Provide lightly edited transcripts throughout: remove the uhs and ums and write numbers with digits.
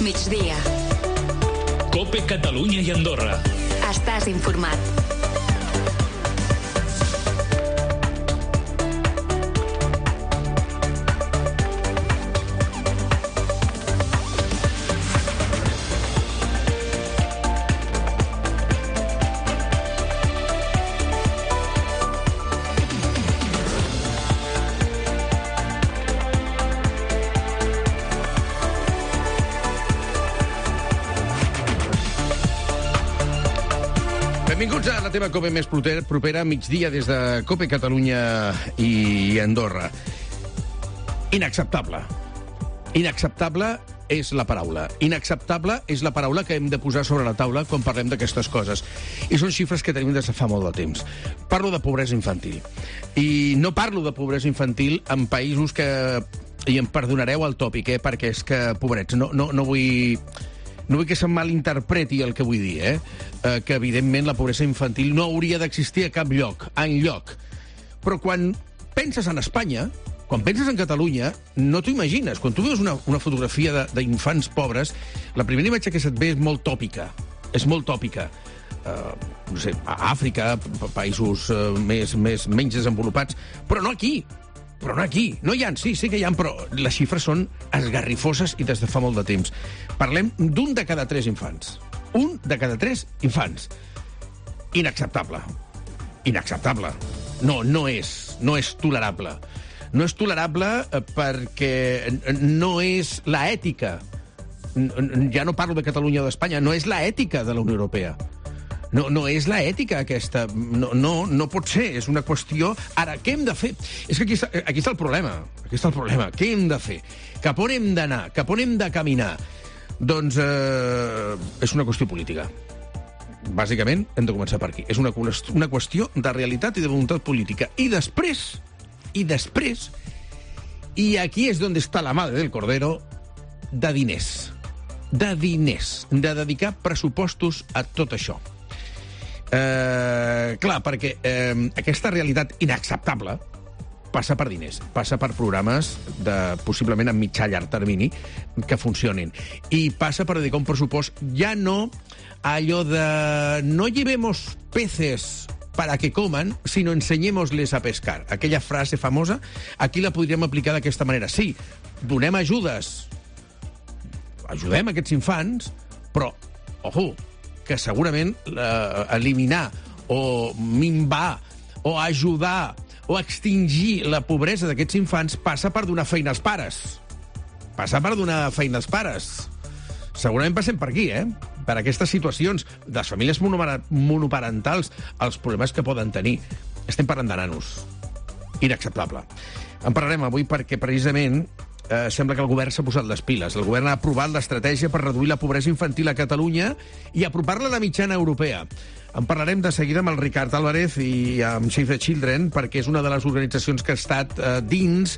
migdia. COPE Catalunya i Andorra. Estàs informat. Benvinguts a la teva COPE més propera, migdia des de COPE Catalunya i Andorra. Inacceptable. Inacceptable és la paraula. Inacceptable és la paraula que hem de posar sobre la taula quan parlem d'aquestes coses. I són xifres que tenim des de fa molt de temps. Parlo de pobresa infantil. I no parlo de pobresa infantil en països que... I em perdonareu el tòpic, perquè és que, pobrets, no vull... No vull que se'm malinterpreti el que vull dir, que evidentment la pobresa infantil no hauria d'existir a cap lloc, enlloc. Però quan penses en Espanya, quan penses en Catalunya, no t'ho imagines. Quan tu veus una fotografia d'infants pobres, la primera imatge que se't ve és molt tòpica. És molt tòpica. No sé, a Àfrica, països menys desenvolupats, però no aquí. Però no aquí. No hi ha, sí que hi ha, però les xifres són esgarrifoses i des de fa molt de temps. Parlem d'un de cada 3 infants. Un de cada 3 infants. Inacceptable. Inacceptable. No és tolerable. No és tolerable perquè no és la ètica. Ja no parlo de Catalunya o d'Espanya, no és la ètica de la Unió Europea. No és la ètica aquesta. No pot ser. És una qüestió... Ara, què hem de fer? És que aquí està el problema. Aquí està el problema. Què hem de fer? Cap on hem d'anar? Cap on hem de caminar? Doncs és una qüestió política. Bàsicament, hem de començar per aquí. És una qüestió de realitat i de voluntat política. I després, i aquí és on està la madre del cordero, de diners. De diners. De dedicar pressupostos a tot això. Clar, perquè aquesta realitat inacceptable passa per diners, passa per programes possiblement a mitjà llarg termini que funcionin, i passa per dedicar un pressupost ja no allò de no llevemos peces para que coman, sino enseñémosles a pescar. Aquella frase famosa, aquí la podríem aplicar d'aquesta manera. Sí, donem ajudes, ajudem aquests infants, però, ojo, que segurament eliminar o minvar o ajudar o extingir la pobresa d'aquests infants passa per donar feina als pares. Passa per donar feina als pares. Segurament passem per aquí, per aquestes situacions de les famílies monoparentals, els problemes que poden tenir. Estem parlant de nanos. Inacceptable. En parlarem avui perquè, precisament, sembla que el govern s'ha posat les piles. El govern ha aprovat l'estratègia per reduir la pobresa infantil a Catalunya i apropar-la a la mitjana europea. En parlarem de seguida amb el Ricard Álvarez i amb Save the Children, perquè és una de les organitzacions que ha estat dins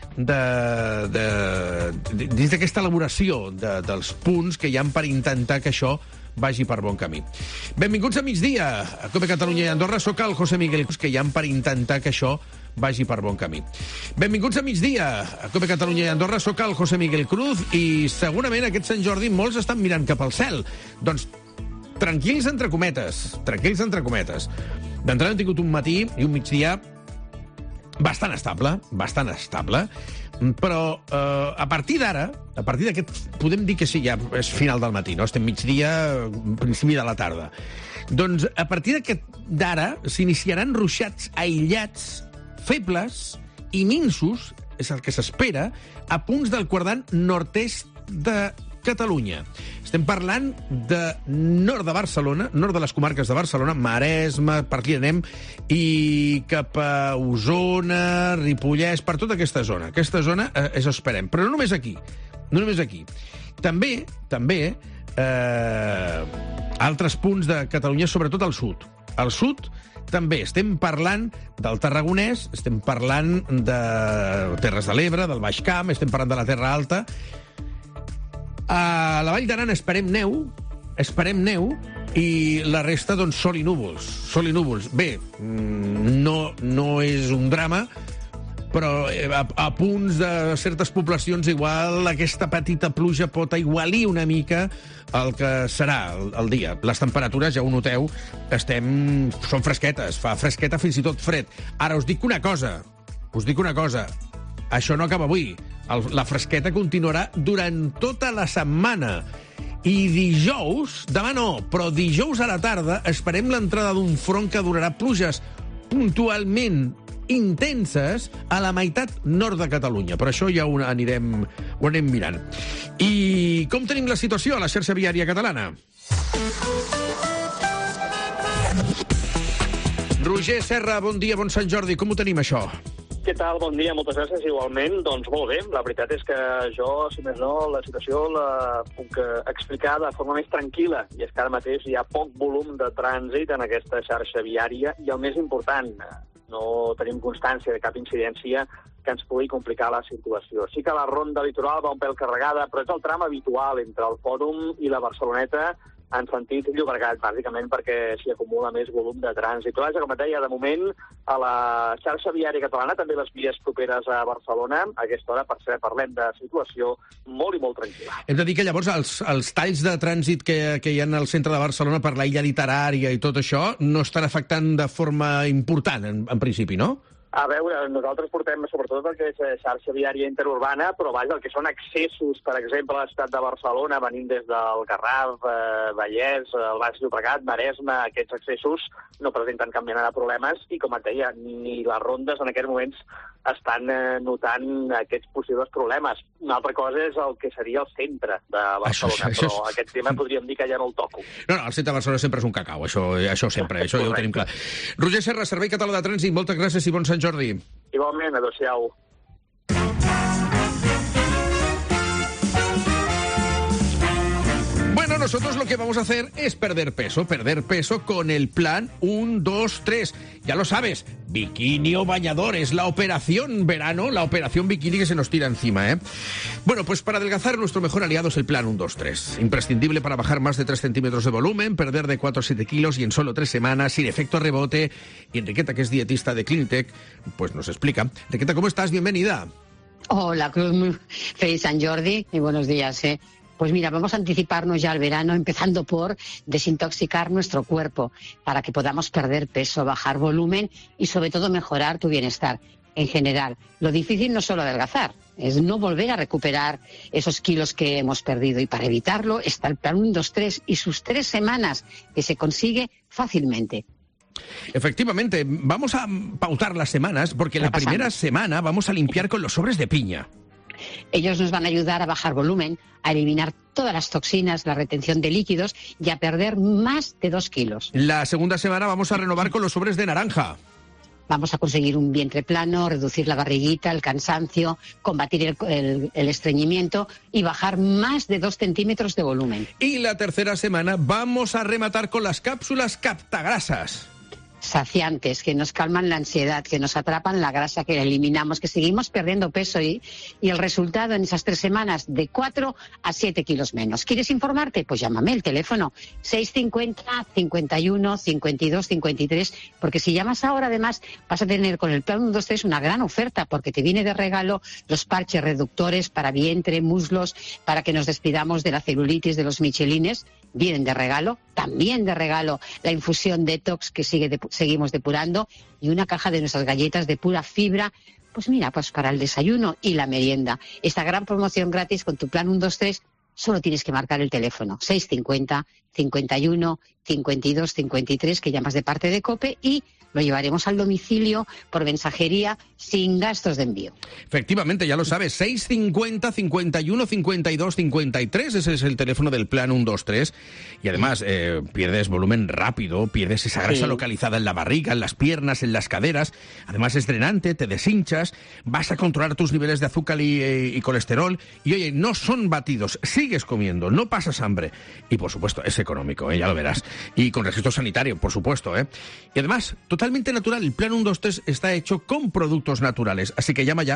d'aquesta elaboració dels punts que hi ha per intentar que això vagi per bon camí. Benvinguts a migdia a COPE Catalunya i Andorra. Soc el José Miguel Cruz, que hi ha per intentar que això vagi per bon camí. Benvinguts a migdia a COPE Catalunya i Andorra. Soc el José Miguel Cruz i segurament aquest Sant Jordi molts estan mirant cap al cel. Doncs tranquils entre cometes. Tranquils entre cometes. D'entrada hem tingut un matí i un migdia bastant estable, però a partir d'ara, a partir d'aquest, podem dir que sí, ja és final del matí, no? Estem migdia, principi de la tarda. Doncs a partir d'ara s'iniciaran ruixats aïllats, febles i minsos, és el que s'espera, a punts del quadrant nord-est de Catalunya. Estem parlant de nord de Barcelona, nord de les comarques de Barcelona, Maresme, per aquí anem, i cap a Osona, Ripollès, per tota aquesta zona. Aquesta zona és esperem. Però no només aquí. No només aquí. També altres punts de Catalunya, sobretot al sud. Al sud també estem parlant del Tarragonès, estem parlant de Terres de l'Ebre, del Baix Camp, estem parlant de la Terra Alta. A la Vall d'Aran esperem neu, i la resta, doncs, sol i núvols. Bé, no és un drama, però a punts de certes poblacions igual aquesta petita pluja pot aigualir una mica el que serà el dia. Les temperatures, ja ho noteu, són fresquetes, fa fresqueta, fins i tot fred. Ara us dic una cosa, això no acaba avui. La fresqueta continuarà durant tota la setmana. I dijous, demà no, però dijous a la tarda esperem l'entrada d'un front que durarà pluges puntualment intenses a la meitat nord de Catalunya. Per això ja ho anem mirant. I com tenim la situació a la xarxa viària catalana? Roger Serra, bon dia, bon Sant Jordi. Com ho tenim, això? Què tal? Bon dia, moltes gràcies. Igualment, doncs molt bé. La veritat és que jo, si més no, la situació la puc explicar de forma més tranquil·la. I és que ara mateix hi ha poc volum de trànsit en aquesta xarxa viària i el més important, no tenim constància de cap incidència que ens pugui complicar la situació. Sí que la ronda litoral va un pèl carregada, però és el tram habitual entre el Fòrum i la Barceloneta en sentit Llobregat, bàsicament perquè s'hi acumula més volum de trànsit. Vaja, com et deia, de moment, a la xarxa viària catalana, també les vies properes a Barcelona, a aquesta hora, per cert, parlem de situació molt i molt tranquil·la. Hem de dir que llavors els talls de trànsit que hi ha al centre de Barcelona per la illa literària i tot això no estan afectant de forma important, en principi, no? A veure, nosaltres portem sobretot el que és xarxa viària interurbana, però vaja, el que són accessos, per exemple, a la ciutat de Barcelona, venint des del Garraf, Vallès, el Baix Llobregat, Maresme, aquests accessos no presenten cap mena de problemes i, com et deia, ni les rondes en aquests moments estan notant aquests possibles problemes. Una altra cosa és el que seria el centre de Barcelona, però aquest tema podríem dir que ja no el toco. No, el centre de Barcelona sempre és un cacau, això sempre, això ja ho tenim clar. Roger Serra, Servei Català de Trànsit, moltes gràcies i bon Sant Jordi. Igualment, adéu-siau. Bueno, nosotros lo que vamos a hacer es perder peso con el plan 1, 2, 3. Ya lo sabes, bikini o bañadores, la operación verano, la operación bikini que se nos tira encima, ¿eh? Bueno, pues para adelgazar nuestro mejor aliado es el plan 1, 2, 3. Imprescindible para bajar más de 3 centímetros de volumen, perder de 4 a 7 kilos y en solo 3 semanas, sin efecto rebote. Y Enriqueta, que es dietista de Clinitec, pues nos explica. Enriqueta, ¿cómo estás? Bienvenida. Hola, Cruz. Feliz San Jordi y buenos días, ¿eh? Pues mira, vamos a anticiparnos ya al verano, empezando por desintoxicar nuestro cuerpo para que podamos perder peso, bajar volumen y sobre todo mejorar tu bienestar en general. Lo difícil no es solo adelgazar, es no volver a recuperar esos kilos que hemos perdido. Y para evitarlo está el plan 1, 2, 3 y sus 3 semanas que se consigue fácilmente. Efectivamente, vamos a pautar las semanas porque la primera semana vamos a limpiar con los sobres de piña. Ellos nos van a ayudar a bajar volumen, a eliminar todas las toxinas, la retención de líquidos y a perder más de 2 kilos. La segunda semana vamos a renovar con los sobres de naranja. Vamos a conseguir un vientre plano, reducir la barriguita, el cansancio, combatir el estreñimiento y bajar más de 2 centímetros de volumen. Y la tercera semana vamos a rematar con las cápsulas captagrasas. Saciantes, que nos calman la ansiedad, que nos atrapan la grasa que eliminamos, que seguimos perdiendo peso y el resultado en esas 3 semanas de 4 a 7 kilos menos. ¿Quieres informarte? Pues llámame el teléfono 650 51 52 53, porque si llamas ahora además vas a tener con el plan 1, 2, 3 una gran oferta, porque te viene de regalo los parches reductores para vientre, muslos, para que nos despidamos de la celulitis, de los michelines. Vienen de regalo, también de regalo la infusión detox que seguimos depurando y una caja de nuestras galletas de pura fibra, pues mira, pues para el desayuno y la merienda. Esta gran promoción gratis con tu plan 1, 2, 3, solo tienes que marcar el teléfono 650 51 52 53, que llamas de parte de COPE, y lo llevaremos al domicilio por mensajería sin gastos de envío. Efectivamente, ya lo sabes, 650 51 52 53, ese es el teléfono del plan 1, 2, 3. Y además pierdes volumen rápido, pierdes esa grasa localizada en la barriga, en las piernas, en las caderas. Además es drenante, te deshinchas, vas a controlar tus niveles de azúcar y colesterol. Y oye, no son batidos, sigues comiendo, no pasas hambre. Y por supuesto, es económico, ya lo verás. Y con registro sanitario, por supuesto. Y además, totalmente natural, el plan 1, 2, 3 está hecho con productos naturales. Así que llama ya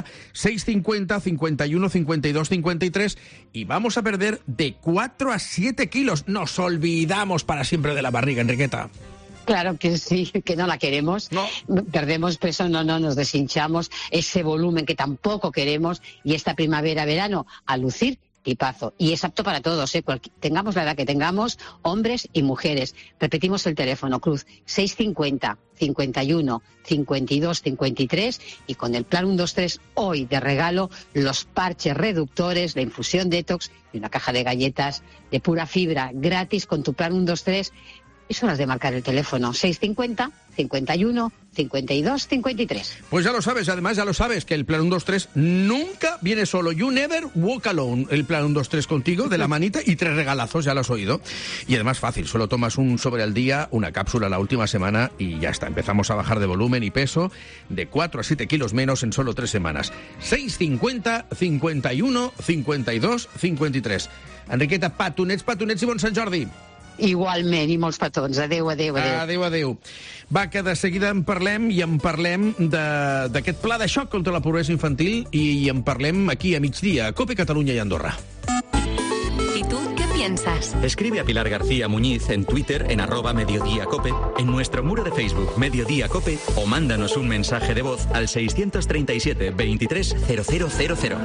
650 51 52 53 y vamos a perder de 4 a 7 kilos. Nos olvidamos para siempre de la barriga, Enriqueta. Claro que sí, que no la queremos. No. Perdemos peso, no nos deshinchamos. Ese volumen que tampoco queremos. Y esta primavera, verano, a lucir tipazo. Y es apto para todos, tengamos la edad que tengamos, hombres y mujeres. Repetimos el teléfono, Cruz, 650 51 52 53, y con el plan 123 hoy de regalo los parches reductores, la infusión detox y una caja de galletas de pura fibra gratis con tu plan 123. Es hora de marcar el teléfono, 650 51 52 53. Pues ya lo sabes, además ya lo sabes, que el plan 123 nunca viene solo. You never walk alone. El plan 123 contigo, de la manita, y 3 regalazos, ya lo has oído. Y además fácil, solo tomas un sobre al día, una cápsula la última semana y ya está. Empezamos a bajar de volumen y peso de 4 a 7 kilos menos en solo 3 semanas. 650 51 52 53. Enriqueta, petonets i bon Sant Jordi. Igualment, i molts petons. Adéu. Adéu. Va, que de seguida en parlem d'aquest pla de xoc contra la pobresa infantil i en parlem aquí a migdia, a COPE Catalunya i Andorra. ¿Y tú qué piensas? Escribe a Pilar García Muñiz en Twitter en @mediodíacope, en nuestro muro de Facebook Mediodía Cope, o mándanos un mensaje de voz al 637 23 0000.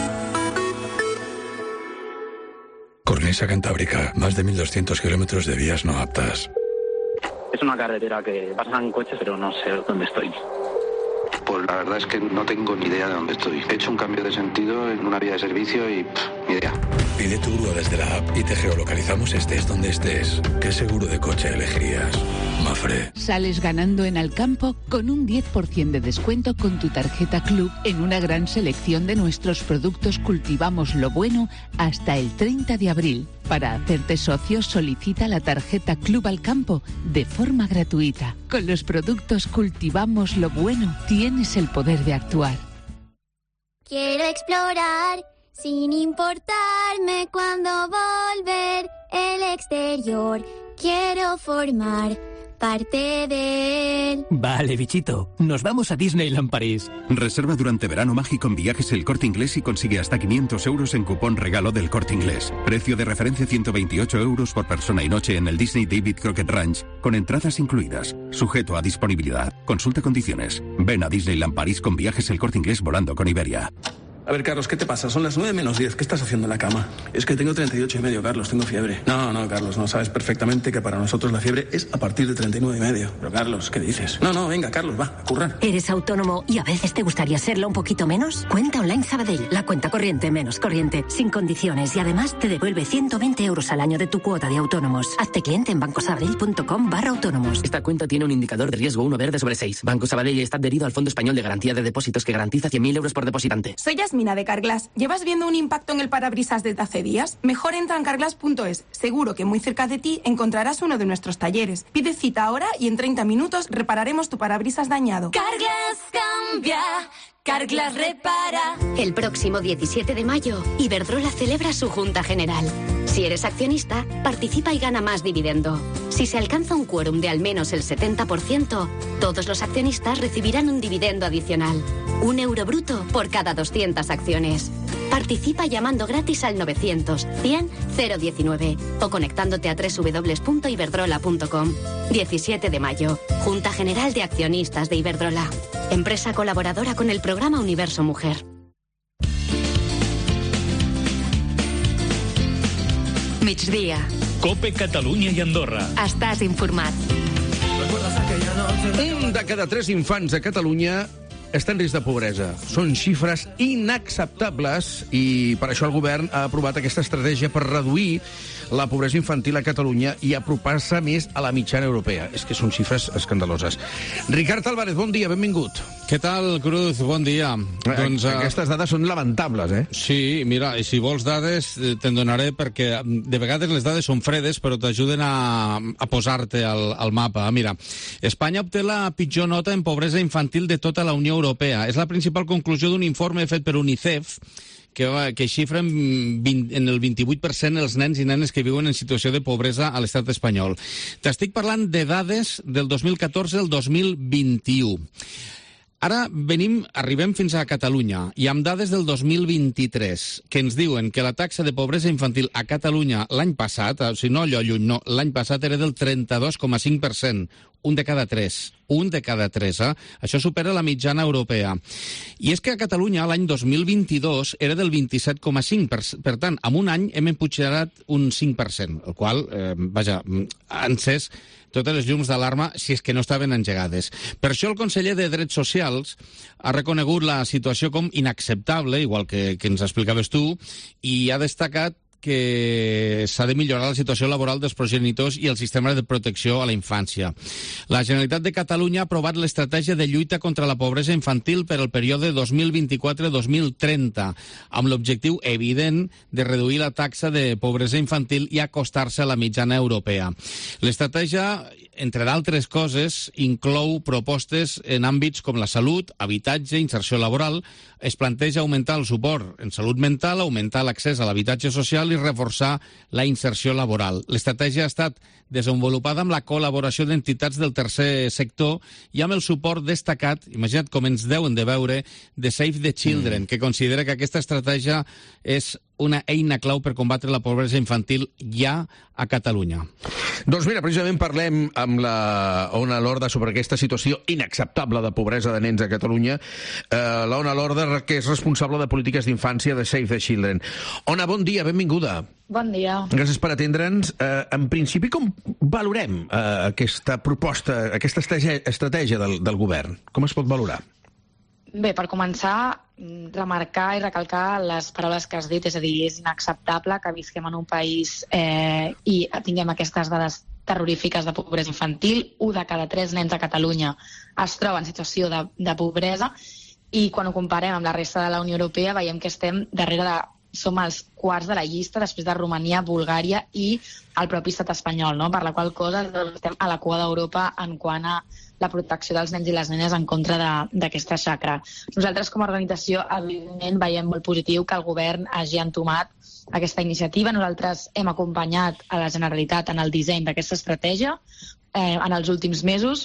Cornisa Cantábrica, más de 1.200 kilómetros de vías no aptas. Es una carretera que pasan coches, pero no sé dónde estoy. Pues la verdad es que no tengo ni idea de dónde estoy. He hecho un cambio de sentido en una vía de servicio y ni idea. Pide tu grúa desde la app y te geolocalizamos estés donde estés. ¿Qué seguro de coche elegirías? Mafre. Sales ganando en Alcampo con un 10% de descuento con tu tarjeta Club en una gran selección de nuestros productos Cultivamos lo Bueno hasta el 30 de abril. Para hacerte socio, solicita la tarjeta Club Alcampo de forma gratuita. Con los productos Cultivamos lo Bueno tienes el poder de actuar. Quiero explorar sin importarme cuándo volver el exterior. Quiero formar parte de él. Vale, bichito. Nos vamos a Disneyland París. Reserva durante verano mágico en Viajes El Corte Inglés y consigue hasta 500 euros en cupón regalo del Corte Inglés. Precio de referencia 128 euros por persona y noche en el Disney David Crockett Ranch, con entradas incluidas. Sujeto a disponibilidad. Consulta condiciones. Ven a Disneyland París con Viajes El Corte Inglés volando con Iberia. A ver, Carlos, ¿qué te pasa? Son las 9 menos 10. ¿Qué estás haciendo en la cama? Es que tengo 38,5, Carlos. Tengo fiebre. No, Carlos, no. Sabes perfectamente que para nosotros la fiebre es a partir de 39,5. Pero, Carlos, ¿qué dices? No, venga, Carlos, va, a currar. ¿Eres autónomo y a veces te gustaría serlo un poquito menos? Cuenta Online Sabadell. La cuenta corriente menos corriente, sin condiciones, y además te devuelve 120 euros al año de tu cuota de autónomos. Hazte cliente en bancosabadell.com/autónomos. Esta cuenta tiene un indicador de riesgo 1 verde sobre 6. Banco Sabadell está adherido al Fondo Español de Garantía de Depósitos, que garantiza 100.000 euros por depositante. Soy Yasmina de Carglass. ¿Llevas viendo un impacto en el parabrisas desde hace días? Mejor entra en carglass.es. Seguro que muy cerca de ti encontrarás uno de nuestros talleres. Pide cita ahora y en 30 minutos repararemos tu parabrisas dañado. Carglass cambia, Carglass repara. El próximo 17 de mayo, Iberdrola celebra su Junta General. Si eres accionista, participa y gana más dividendo. Si se alcanza un quórum de al menos el 70%, todos los accionistas recibirán un dividendo adicional. €1 bruto por cada 200 acciones. Participa llamando gratis al 900 100 019 o conectándote a www.iberdrola.com. 17 de mayo, Junta General de Accionistas de Iberdrola. Empresa colaboradora con el programa Universo Mujer. Migdia. COPE Catalunya i Andorra. Estàs informat. Un de cada 3 infants de Catalunya està en risc de pobresa. Són xifres inacceptables i per això el govern ha aprovat aquesta estratègia per reduir la pobresa infantil a Catalunya i apropar-se més a la mitjana europea. És que són xifres escandaloses. Ricard Álvarez, bon dia, benvingut. Què tal, Cruz? Bon dia. Doncs, aquestes dades són lamentables, eh? Sí, mira, i si vols dades te'n donaré, perquè de vegades les dades són fredes però t'ajuden a posar-te al mapa. Mira, Espanya obté la pitjor nota en pobresa infantil de tota la Unió Europea. És la principal conclusió d'un informe fet per UNICEF que xifra en el 28% els nens i nenes que viuen en situació de pobresa a l'estat espanyol. T'estic parlant de dades del 2014 al 2021. Ara arribem fins a Catalunya i amb dades del 2023 que ens diuen que la taxa de pobresa infantil a Catalunya l'any passat, o sigui, no allò lluny, no, l'any passat era del 32,5%, un de cada tres. Això supera la mitjana europea. I és que a Catalunya l'any 2022 era del 27,5%. Per tant, en un any hem empujarat un 5%, el qual, ha encès totes les llums d'alarma si és que no estaven engegades. Per això el conseller de Drets Socials ha reconegut la situació com inacceptable, igual que ens explicaves tu, i ha destacat que s'ha de millorar la situació laboral dels progenitors i el sistema de protecció a la infància. La Generalitat de Catalunya ha aprovat l'estratègia de lluita contra la pobresa infantil per al període 2024-2030, amb l'objectiu evident de reduir la taxa de pobresa infantil i acostar-se a la mitjana europea. L'estratègia, entre d'altres coses, inclou propostes en àmbits com la salut, habitatge, inserció laboral. Es planteja augmentar el suport en salut mental, augmentar l'accés a l'habitatge social i reforçar la inserció laboral. L'estratègia ha estat desenvolupada amb la col·laboració d'entitats del tercer sector i amb el suport destacat, imagina't com ens deuen de veure, de Save the Children, que considera que aquesta estratègia és una eina clau per combatre la pobresa infantil ja a Catalunya. Doncs mira, precisament parlem amb la Ona Lorda sobre aquesta situació inacceptable de pobresa de nens a Catalunya. La Ona Lorda, que és responsable de polítiques d'infància de Save the Children. Ona, bon dia, benvinguda. Bon dia. Gràcies per atendre'ns. En principi, com valorem aquesta proposta, aquesta estratègia del govern? Com es pot valorar? Bé, per començar, remarcar i recalcar les paraules que has dit, és a dir, és inacceptable que visquem en un país i tinguem aquestes dades terrorífiques de pobresa infantil. 1 de cada 3 nens a Catalunya es troba en situació de pobresa i quan ho comparem amb la resta de la Unió Europea veiem que estem som els quarts de la llista després de Romania, Bulgària i el propi estat espanyol, no? Per la qual cosa estem a la cua d'Europa en quant a la protecció dels nens i les nenes en contra d'aquesta xacra. Nosaltres com a organització evidentment veiem molt positiu que el govern hagi entomat aquesta iniciativa. Nosaltres hem acompanyat a la Generalitat en el disseny d'aquesta estratègia en els últims mesos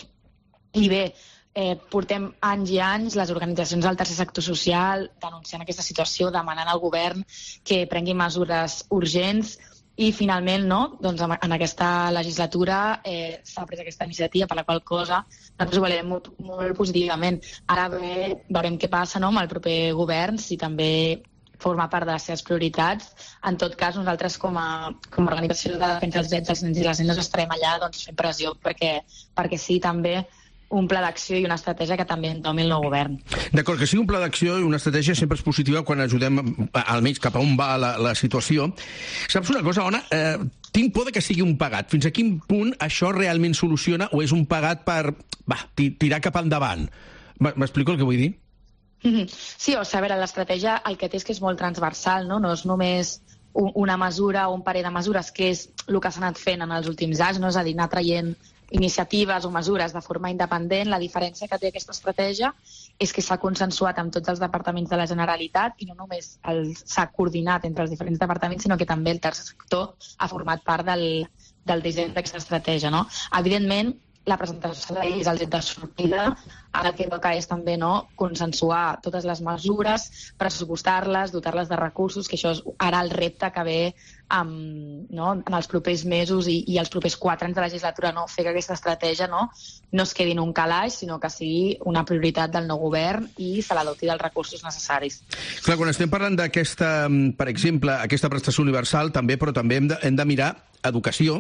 i bé, portem anys i anys les organitzacions del tercer sector social denunciant aquesta situació, demanant al govern que prengui mesures urgents i finalment doncs en aquesta legislatura s'ha pres aquesta iniciativa, per la qual cosa nosaltres ho valorem molt positivament. Ara bé, veurem què passa amb el proper govern, si també forma part de les seves prioritats. En tot cas, nosaltres com a organització de defensa dels drets dels nens i les nenes estarem allà fent pressió perquè sí també un pla d'acció i una estratègia que també entomi el nou govern. D'acord, que sigui un pla d'acció i una estratègia sempre és positiva quan ajudem almenys cap a on va la situació. Saps una cosa, Ona? Tinc por que sigui un pagat. Fins a quin punt això realment soluciona o és un pagat per tirar cap endavant? M'explico el que vull dir? Sí, a veure, l'estratègia el que té és que és molt transversal, no és només una mesura o un parell de mesures, que és el que s'ha anat fent en els últims anys, no? És a dir, anar traient iniciatives o mesures de forma independent. La diferència que té aquesta estratègia és que s'ha consensuat amb tots els departaments de la Generalitat i no només s'ha coordinat entre els diferents departaments, sinó que també el tercer sector ha format part del disseny d'aquesta estratègia, no? Evidentment, la presentació de la llei és el tret de sortida, ara el que toca és també consensuar totes les mesures, pressupostar-les, dotar-les de recursos, que això és ara el repte que ve en els propers mesos i els propers 4 anys de legislatura, fer que aquesta estratègia no es quedi en un calaix, sinó que sigui una prioritat del nou govern i se la doti dels recursos necessaris. Clar, quan estem parlant d'aquesta, per exemple, aquesta prestació universal, però també hem de mirar educació.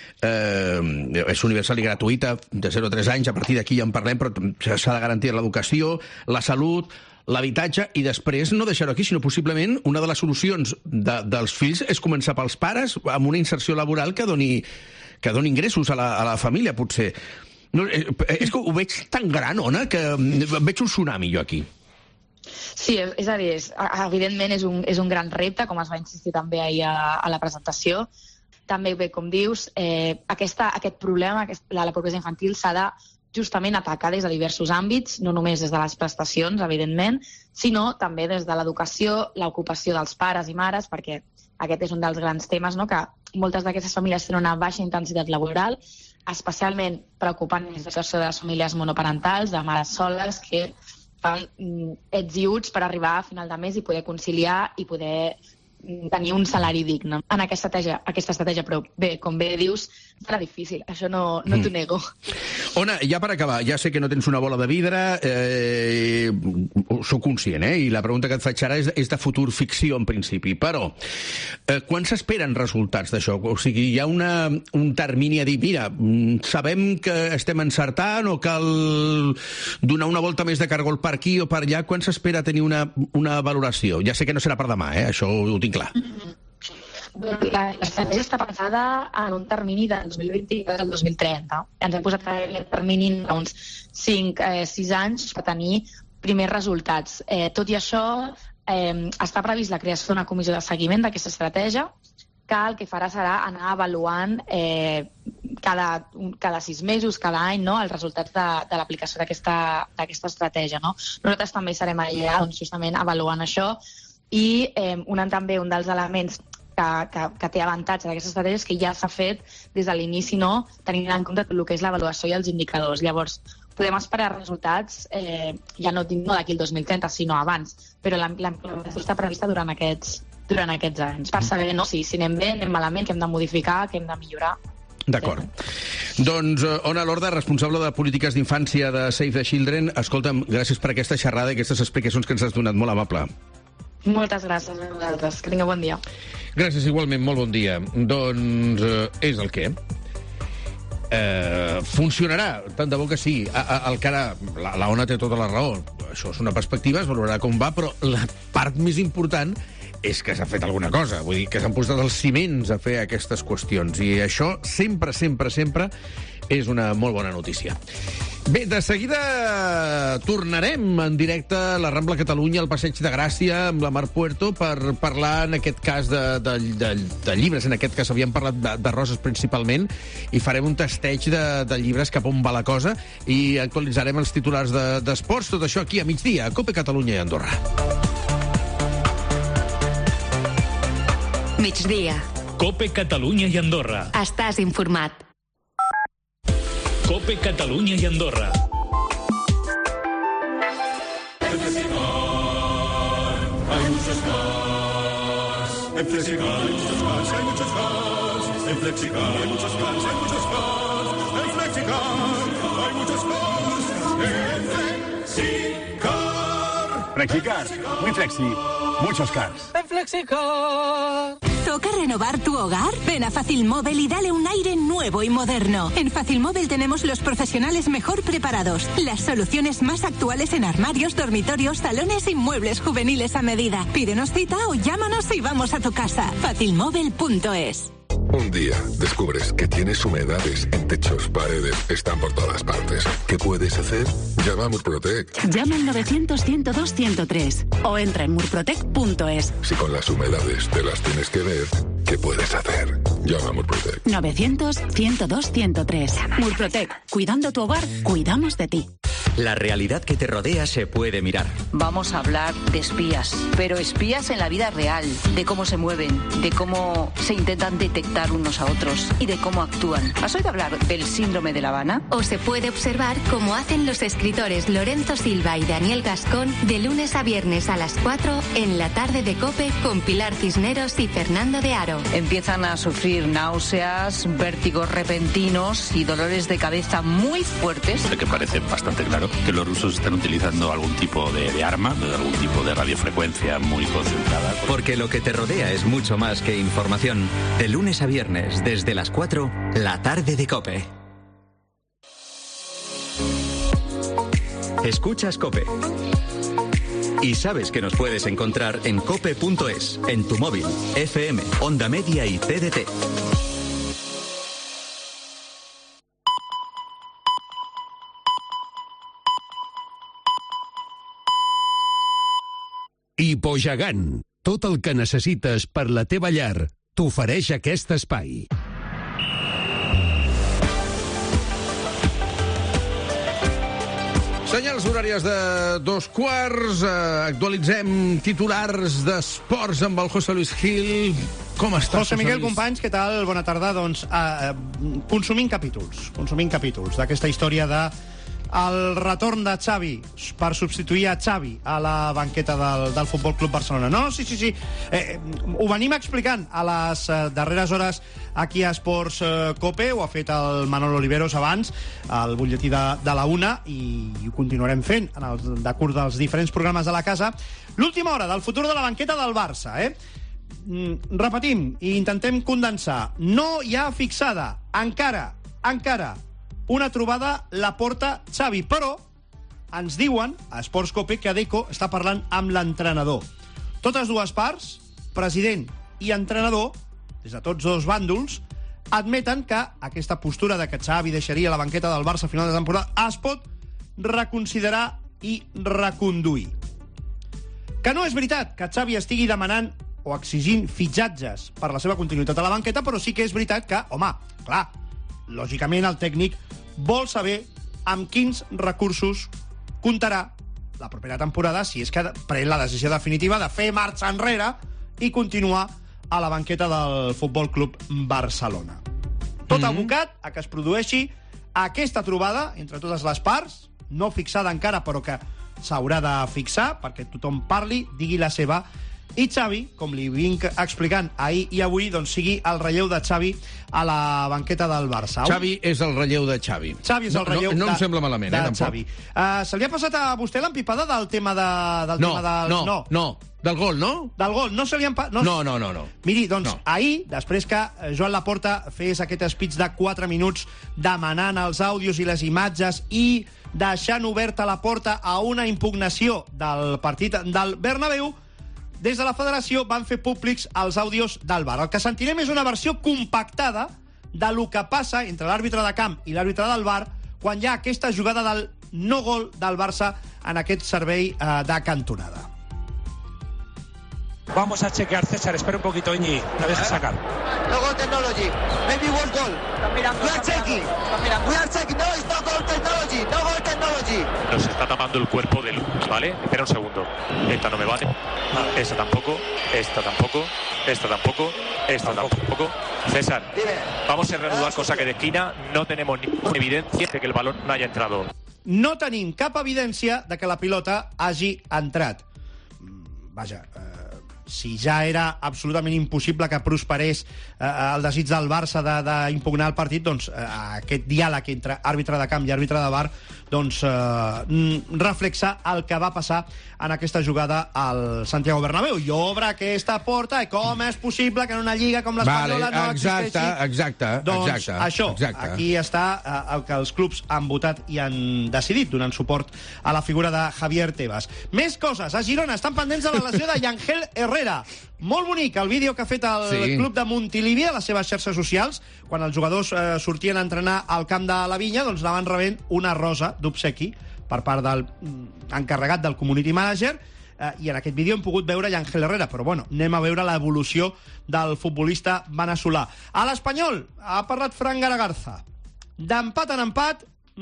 És universal i gratuïta de 0 a 3 anys, a partir d'aquí ja en parlem, però s'ha de garantir l'educació, la salut, l'habitatge, i després no deixar-ho aquí, sinó possiblement una de les solucions dels fills és començar pels pares amb una inserció laboral que doni ingressos a la família, potser. És que ho veig tan gran, Ona, que veig un tsunami jo aquí. Sí, és a dir, evidentment és un gran repte, com es va insistir també ahir a la presentació. També, bé, com dius, aquest problema, la pobresa infantil, s'ha de justament atacar des de diversos àmbits, no només des de les prestacions, evidentment, sinó també des de l'educació, l'ocupació dels pares i mares, perquè aquest és un dels grans temes, que moltes d'aquestes famílies tenen una baixa intensitat laboral, especialment preocupant és la situació de les famílies monoparentals, de mares soles, que fan ets i uts per arribar a final de mes i poder conciliar i poder tenir un salari digne en aquesta estratègia, però bé, com bé dius, serà difícil, això no t'ho nego. Ona, ja per acabar, ja sé que no tens una bola de vidre, sóc conscient, i la pregunta que et faig ara és de futur ficció, en principi, però quan s'esperen resultats d'això? O sigui, hi ha un termini a dir, mira, sabem que estem encertant o cal donar una volta més de cargol per aquí o per allà, quan s'espera tenir una valoració? Ja sé que no serà per demà, això ho tinc clar. L'estratègia està pensada en un termini del 2020 al 2030. Ens hem posat el termini d'uns 5-6 anys per tenir primers resultats. Tot i això, està previst la creació d'una comissió de seguiment d'aquesta estratègia, que el que farà serà anar avaluant cada 6 mesos, cada any, no?, els resultats de l'aplicació d'aquesta estratègia. No? Nosaltres també serem allà justament avaluant això, i també un dels elements que té avantatge d'aquesta estratègia és que ja s'ha fet des de l'inici, no?, tenint en compte tot el que és l'avaluació i els indicadors. Llavors, podem esperar resultats ja no d'aquí el 2030, sinó abans, però l'implementació està prevista durant aquests anys, per saber si anem bé, anem malament, que hem de modificar, que hem de millorar. D'acord. Doncs, Ona Lorda, responsable de polítiques d'infància de Save the Children, escolta'm, gràcies per aquesta xerrada i aquestes explicacions que ens has donat, molt amable. Moltes gràcies a vosaltres, que tingueu bon dia. Gràcies, igualment, molt bon dia. Doncs és el què? Funcionarà, tant de bo que sí. El que ara, la Ona té tota la raó. Això és una perspectiva, es valorarà com va, però la part més important és que s'ha fet alguna cosa. Vull dir, que s'han posat els ciments a fer aquestes qüestions. I això sempre, sempre, sempre és una molt bona notícia. Bé, de seguida tornarem en directe a la Rambla Catalunya, al Passeig de Gràcia, amb la Mar Puerto, per parlar, en aquest cas, de llibres. En aquest cas havíem parlat de roses principalment, i farem un tasteig de llibres, cap on va la cosa, i actualitzarem els titulars d'esports. Tot això aquí a migdia, a COPE Catalunya i Andorra. Migdia. COPE Catalunya i Andorra. Estàs informat. COPE Catalunya i Andorra. En Flexicar hay muchos cars, hay muchos cars. En Flexicar hay muchos cars, hay muchos cars. En Flexicar hay muchos cars. En Flexicar. Flexicar, muy flexi, muchos cars. En Flexicar. ¿Toca renovar tu hogar? Ven a Facilmóvil y dale un aire nuevo y moderno. En Facilmóvil tenemos los profesionales mejor preparados, las soluciones más actuales en armarios, dormitorios, salones y muebles juveniles a medida. Pídenos cita o llámanos y vamos a tu casa. Facilmóvil.es. Un día descubres que tienes humedades en techos, paredes, están por todas partes. ¿Qué puedes hacer? Llama a Murprotec. Llama al 900-102-103 o entra en murprotec.es. Si con las humedades te las tienes que ver, ¿qué puedes hacer? Llama a Murprotec. 900-102-103. Murprotec. Cuidando tu hogar, cuidamos de ti. La realidad que te rodea se puede mirar. Vamos a hablar de espías, pero espías en la vida real, de cómo se mueven, de cómo se intentan detectar unos a otros y de cómo actúan. ¿Has oído hablar del síndrome de La Habana? O se puede observar cómo hacen los escritores Lorenzo Silva y Daniel Gascón de lunes a viernes a las 4 en la tarde de COPE con Pilar Cisneros y Fernando de Aro. Empiezan a sufrir náuseas, vértigos repentinos y dolores de cabeza muy fuertes. Que parece bastante claro que los rusos están utilizando algún tipo de arma, algún tipo de radiofrecuencia muy concentrada. Porque lo que te rodea es mucho más que información. De lunes a viernes, desde las 4, la tarde de COPE. Escuchas COPE. Y sabes que nos puedes encontrar en cope.es, en tu móvil, FM, Onda Media y TDT. Hipogegant. Tot el que necessites per la teva llar t'ofereix aquest espai. Senyals horàries de 2:15. Actualitzem titulars d'esports amb el José Luis Gil. Com estàs, José Miguel, companys, què tal? Bona tarda. Doncs consumint capítols d'aquesta història de el retorn de Xavi per substituir a Xavi a la banqueta del Futbol Club Barcelona. No, sí. Ho venim explicant a les darreres hores aquí a Esports Cope, ho ha fet el Manolo Oliveros abans, al butlletí de la una, i ho continuarem fent en el decurs dels diferents programes de la casa. L'última hora del futur de la banqueta del Barça, repetim i intentem condensar. No hi ha fixada encara una trobada Laporta-Xavi, però ens diuen a Esports Cope que Deco està parlant amb l'entrenador. Totes dues parts, president i entrenador, des de tots dos bàndols, admeten que aquesta postura de que Xavi deixaria la banqueta del Barça a final de temporada es pot reconsiderar i reconduir. Que no és veritat que Xavi estigui demanant o exigint fitxatges per la seva continuïtat a la banqueta, però sí que és veritat que, home, clar, lògicament el tècnic vol saber amb quins recursos comptarà la propera temporada si és que pren la decisió definitiva de fer marxa enrere i continuar a la banqueta del Futbol Club Barcelona. Tot abocat a que es produeixi aquesta trobada entre totes les parts, no fixada encara, però que s'haurà de fixar perquè tothom parli, digui la seva, i Xavi, com li vinc explicant ahir i avui, doncs sigui el relleu de Xavi a la banqueta del Barça. Xavi és el relleu de Xavi. Xavi és el relleu no em sembla malament, de tampoc. Xavi. Se li ha passat a vostè l'empipada del tema No. Del gol, no? Del gol, no se li han... No. Miri, doncs, ahir, després que Joan Laporta fes aquest speech de 4 minuts demanant els àudios i les imatges i deixant oberta la porta a una impugnació del partit del Bernabéu, des de la federació van fer públics els àudios del VAR. El que sentirem és una versió compactada de lo que passa entre l'àrbitre de camp i l'àrbitre del VAR quan hi ha aquesta jugada del no gol del Barça en aquest servei de cantonada. Vamos a chequear, César, espera un poquito, Iñi, me deja sacar. No goal technology, maybe was goal. We are checking, no, it's no goal technology. Nos está tapando el cuerpo del... ¿Vale? Espera un segundo. Esta no me vale. Esta tampoco. Esta tampoco. Esta tampoco. Esta tampoco. César, vamos a reanudar cosa que de esquina no tenemos ninguna evidencia de que el balón no haya entrado. No tenim cap evidència de que la pilota hagi entrat. Vaja, si ja era absolutament impossible que prosperés el desig del Barça d'impugnar el partit, doncs aquest diàleg entre àrbitre de camp i àrbitre de VAR doncs reflexa el que va passar en aquesta jugada al Santiago Bernabéu. I obre aquesta porta, i com és possible que en una lliga com l'Espanyola no existeixi? Exacte. Doncs això, aquí està el que els clubs han votat i han decidit, donant suport a la figura de Javier Tebas. Més coses. A Girona estan pendents de la lesió de Yangel Herrera. Molt bonic el vídeo que ha fet el club de Montilivi a les seves xarxes socials. Quan els jugadors sortien a entrenar al camp de la Vinya, doncs anaven rebent una rosa d'obsequi per part del encarregat del community manager, i en aquest vídeo hem pogut veure Yangel Herrera, però bueno, anem a veure l'evolució del futbolista veneçolà. A l'Espanyol ha parlat Fran Garagarza. D'empat en empat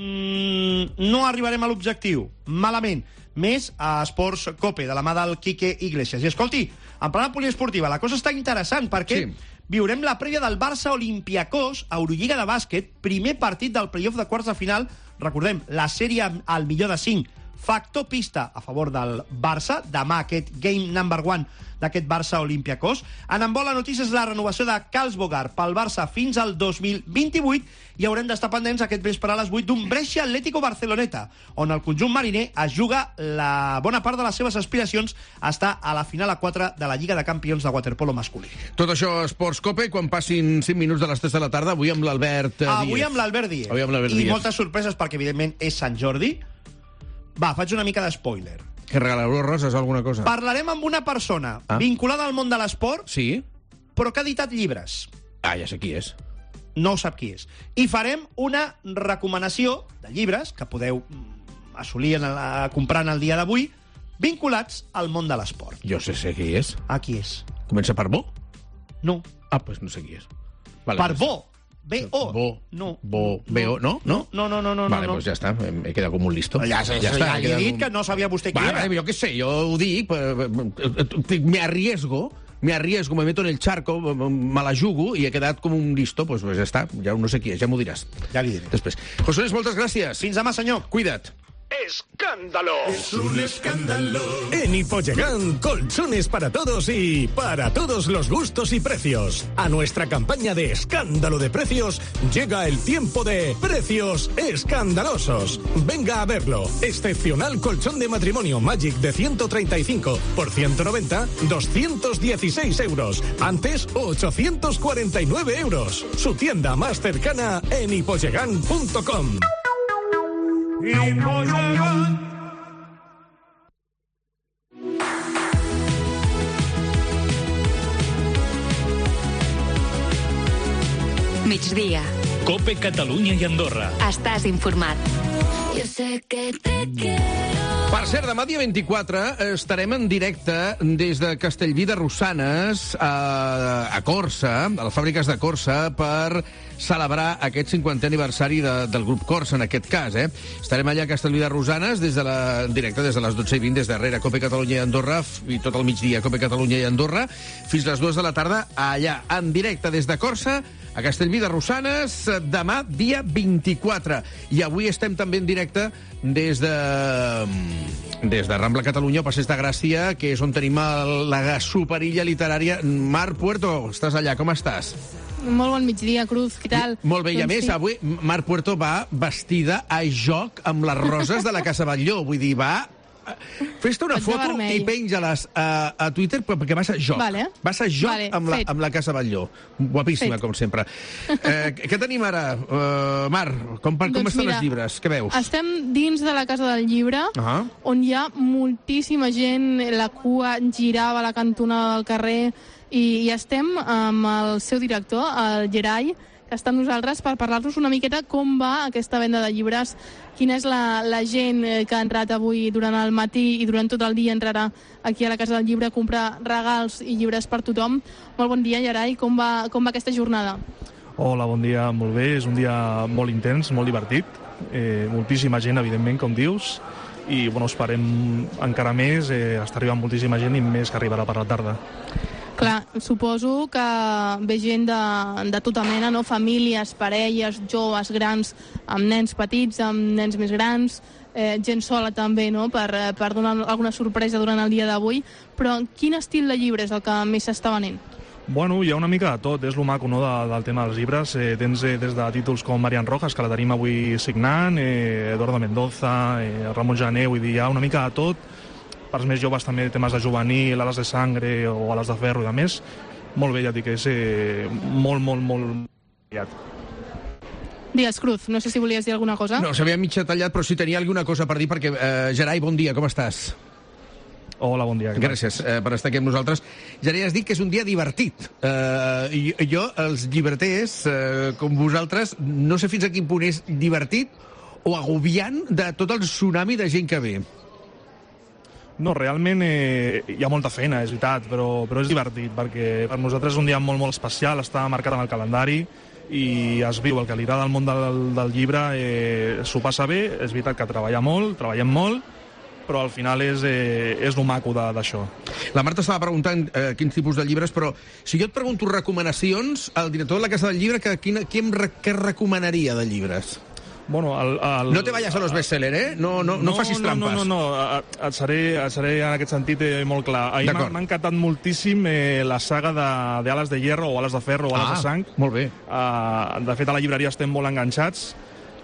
no arribarem a l'objectiu. Malament. Més a Esports Cope, de la mà del Quique Iglesias. I escolti, en plana poliesportiva, la cosa està interessant perquè viurem la prèvia del Barça Olympiacos, Eurolliga de bàsquet, primer partit del playoff de quarts de final. Recordem, la sèrie al millor de 5. Factor pista a favor del Barça. Demà aquest game number 1 d'aquest Barça Olympiacos. En embol, la notícia és la renovació de Carles Bogart pel Barça fins al 2028 i haurem d'estar pendents aquest vespre a les 8 d'un Brescia Atlético Barceloneta, on el conjunt mariner es juga la bona part de les seves aspiracions a estar a la final a 4 de la Lliga de Campions de waterpolo masculí. Tot això a Esports Cope, quan passin 5 minuts de les 3 de la tarda, avui amb l'Albert Díez. Avui amb l'Albert Díez. I moltes sorpreses perquè, evidentment, és Sant Jordi. Va, faig una mica d'espoiler. Que regalareu roses o alguna cosa? Parlarem amb una persona vinculada al món de l'esport, però que ha editat llibres. Ja sé qui és. No sap qui és. I farem una recomanació de llibres que podeu assolir comprant el dia d'avui, vinculats al món de l'esport. Jo sé qui és. Qui és? Comença per Bo? No. Doncs no sé qui és. Per Bo. B-O. No. B-O, no? No? No. Vale, doncs ja està, he quedat com un listo. Ja he dit que no sabia vostè qui era. Jo què sé, jo ho dic, me arriesgo me arriesgo, me meto en el charco, me la jugo, i he quedat com un listo, pues ja està, ja no sé qui és, ja m'ho diràs. Ja li diré. Després. José Luis, moltes gràcies. Fins demà, senyor. Cuida't. ¡Escándalo! Es un escándalo. En Hipollegán, colchones para todos y para todos los gustos y precios. A nuestra campaña de escándalo de precios llega el tiempo de precios escandalosos. Venga a verlo. Excepcional colchón de matrimonio Magic de 135 por 190, 216 euros. Antes, 849 euros. Su tienda más cercana en hipollegán.com. Migdia. Cope Catalunya i Andorra. Estàs informat. Yo sé que te quiero. Per cert, demà dia 24 estarem en directe des de Castellví de Rosanes a Corsa, a les fàbriques de Corsa, per celebrar aquest 50è aniversari del grup Corsa, en aquest cas. Estarem allà a Castellví de Rosanes en directe des de les 12:20, des darrere Cope Catalunya i Andorra, i tot el migdia Cope Catalunya i Andorra, fins les 2 de la tarda, allà, en directe des de Corsa, a Castellví de Rosanes, demà dia 24. I avui estem també en directe des de Rambla Catalunya, o Passeig de Gràcia, que és on tenim la superilla literària. Mar Puerto, estàs allà, com estàs? Molt bon migdia, Cruz, què tal? Molt bé, i a més, avui Mar Puerto va vestida a joc amb les roses de la Casa Batlló, vull dir, va... Fes-te una foto i penja-les a Twitter, perquè vas a joc. Vale. Vas a joc amb la Casa Batlló. Guapíssima, com sempre. Què tenim ara, Mar? Com estan els llibres? Què veus? Estem dins de la Casa del Llibre, on hi ha moltíssima gent, la cua girava a la cantonada del carrer, i estem amb el seu director, el Gerai, que està amb nosaltres per parlar-nos una miqueta com va aquesta venda de llibres, quina és la gent que ha entrat avui durant el matí i durant tot el dia entrarà aquí a la Casa del Llibre a comprar regals i llibres per tothom. Molt bon dia, Gerai, com va aquesta jornada? Hola, bon dia, molt bé. És un dia molt intens, molt divertit. Moltíssima gent, evidentment, com dius, i bueno, esperem encara més, està arribant moltíssima gent i més que arribarà per la tarda. Clar, suposo que ve gent de tota mena, no? Famílies, parelles, joves, grans, amb nens petits, amb nens més grans, gent sola també, no? Per donar alguna sorpresa durant el dia d'avui. Però quin estil de llibre és el que més s'està venent? Bueno, hi ha una mica de tot, és lo maco, no, del tema dels llibres. Tens des de títols com Marian Rojas, que la tenim avui signant, Eduardo Mendoza, Ramon Jané, vull dir, hi ha una mica de tot. Per als més joves també temes de juvenil, Ales de Sangre o Ales de Ferro i de més. Molt bé, ja dic que és molt aviat. Digues, Cruz, no sé si volies dir alguna cosa. No, s'havia mig tallat, però si tenia alguna cosa per dir, perquè, Gerai, bon dia, com estàs? Hola, bon dia. Gràcies per estar aquí amb nosaltres. Gerai, has dit que és un dia divertit. Jo, els llibreters, com vosaltres, no sé fins a quin punt és divertit o agobiant de tot el tsunami de gent que ve. No, realment hi ha molta feina, és veritat, però és divertit, perquè per nosaltres és un dia molt especial, està marcat en el calendari i es viu. El que li agrada al món del llibre s'ho passa bé, és veritat que treballem molt, però al final és lo maco d'això. La Marta estava preguntant quins tipus de llibres, però si jo et pregunto recomanacions, el director de la Casa del Llibre, què recomanaria de llibres? Bueno, no te vayas a los bestsellers, no facis trampes. No, et seré en aquest sentit molt clar. Ahir m'ha encantat moltíssim la saga d'Ales de Hierro o Ales de Ferro o Ales de Sang. Molt bé. De fet, a la llibreria estem molt enganxats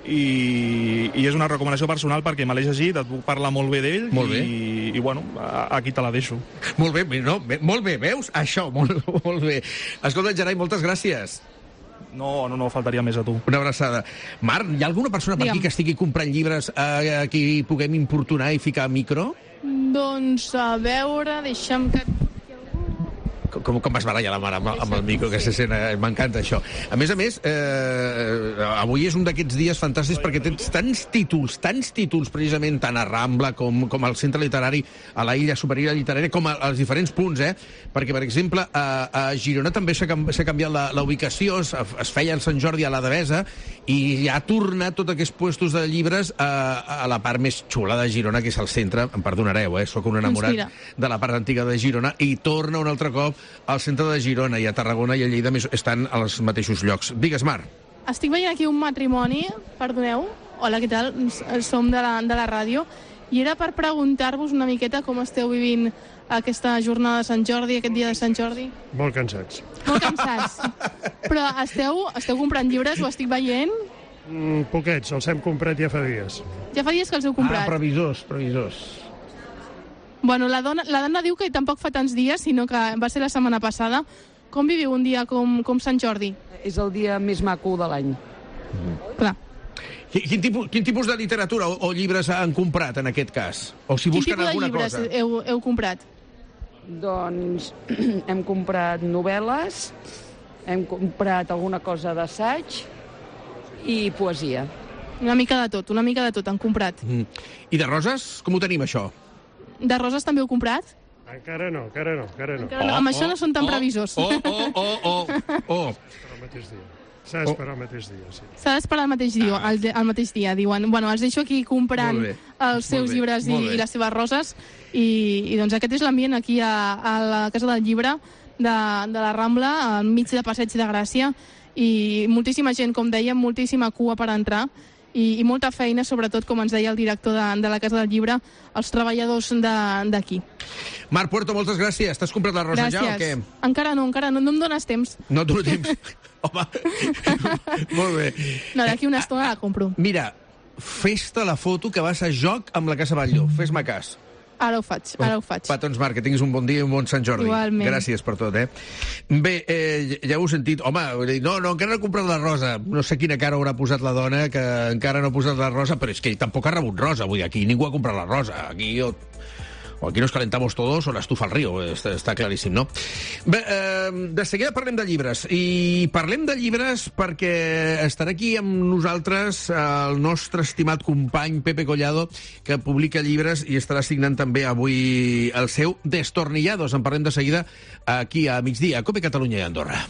i és una recomanació personal perquè me l'he llegit, et puc parlar molt bé d'ell i bueno, aquí te la deixo. Molt bé, veus? Això, molt bé. Escolta, Gerai, moltes gràcies. No, faltaria més a tu. Una abraçada. Marc, hi ha alguna persona per aquí que estigui comprant llibres a qui puguem importunar i ficar micro? Doncs, a veure, deixa'm que... Com vas barallar la mare amb el micro, que se sent... M'encanta això. A més, avui és un d'aquests dies fantàstics perquè tens tants títols, precisament, tant a Rambla com al Centre Literari, a la Illa Superior Literària, com als diferents punts, perquè, per exemple, a Girona també s'ha canviat la ubicació, es feia el Sant Jordi a la Devesa, i ha tornat tots aquests puestos de llibres a la part més xula de Girona, que és el centre, em perdonareu, sóc un enamorat de la part antiga de Girona, i torna un altre cop al centre de Girona i a Tarragona i a Lleida estan als mateixos llocs. Digues, Mar. Estic veient aquí un matrimoni, perdoneu, hola, què tal? Som de la ràdio, i era per preguntar-vos una miqueta com esteu vivint aquesta jornada de Sant Jordi, aquest dia de Sant Jordi. Molt cansats. Molt cansats. Però esteu comprant llibres, ho estic veient? Poquets, els hem comprat ja fa dies. Ja fa dies que els heu comprat. Previsors. Bueno, la dona diu que tampoc fa tants dies, sinó que va ser la setmana passada. Com viviu un dia com Sant Jordi? És el dia més maco de l'any. Clar. Quin tipus de literatura o llibres han comprat, en aquest cas? O si busquen alguna cosa? Quin tipus de llibres heu comprat? Doncs hem comprat novel·les, hem comprat alguna cosa d'assaig i poesia. Una mica de tot han comprat. I de roses? Com ho tenim, això? De roses també heu comprat? Encara no. Amb això no són tan previsors. S'ha d'esperar el mateix dia, sí. S'ha d'esperar el mateix dia, diuen. Bueno, els deixo aquí comprant els seus llibres i les seves roses, i doncs aquest és l'ambient aquí a la Casa del Llibre de la Rambla, al mig de Passeig de Gràcia, i moltíssima gent, com dèiem, moltíssima cua per entrar, i molta feina, sobretot, com ens deia el director de la Casa del Llibre, els treballadors d'aquí. Marc Puerto, moltes gràcies. T'has comprat la rosa ja o què? Encara no em dones temps. No et dono temps? Home, molt bé. No, d'aquí una estona la compro. Mira, fes-te la foto que vas a joc amb la Casa Batlló. Fes-me cas. Ara ho faig. Petons, Marc, que tinguis un bon dia i un bon Sant Jordi. Igualment. Gràcies per tot, Bé, ja ho heu sentit. Home, no, encara no he comprat la rosa. No sé quina cara haurà posat la dona, que encara no ha posat la rosa, però és que ell tampoc ha rebut rosa. Vull dir, aquí ningú ha comprat la rosa. O aquí nos calentamos todos o la estufa al río, està claríssim, no? Bé, de seguida parlem de llibres, i parlem de llibres perquè estarà aquí amb nosaltres el nostre estimat company Pepe Collado, que publica llibres i estarà signant també avui el seu Destornillados. En parlem de seguida aquí a migdia, a COPE Catalunya i Andorra.